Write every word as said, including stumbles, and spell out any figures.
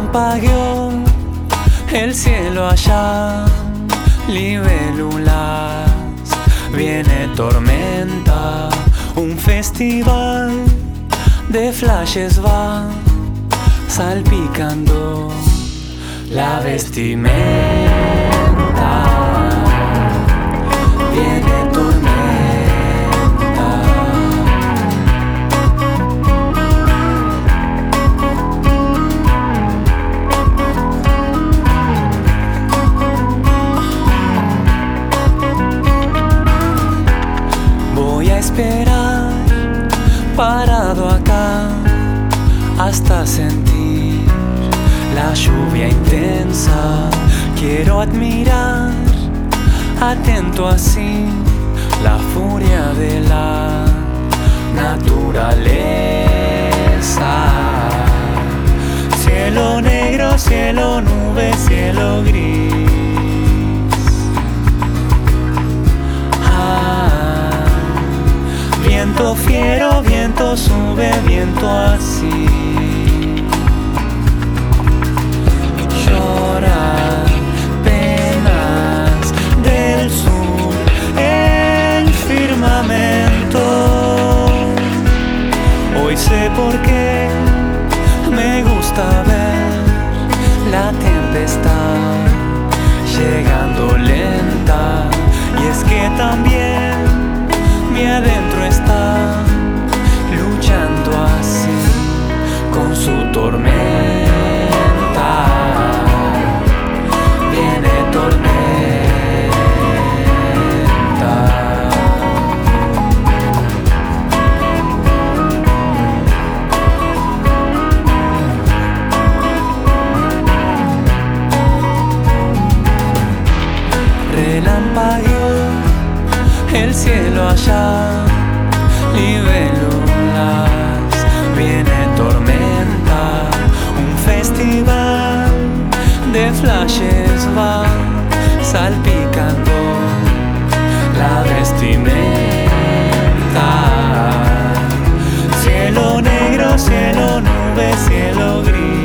Relampagueó el cielo allá, libélulas, viene tormenta, un festival de flashes va salpicando la vestimenta. Viene tormenta. Voy a esperar parado acá hasta sentir la lluvia intensa. Quiero admirar, atento así, la furia de la naturaleza. Cielo negro, cielo nube, cielo gris. Ah, viento fiero, viento sube, viento así. Llora penas del sur, el firmamento. Hoy sé por qué me gusta ver la tempestad llegando lenta. Y es que también mi adentro está luchando así con su tormenta. Viene tormenta. Relampagueó el cielo allá, libélulas, viene tormenta, un festival de flashes va salpicando la vestimenta. Cielo negro, cielo nube, cielo gris.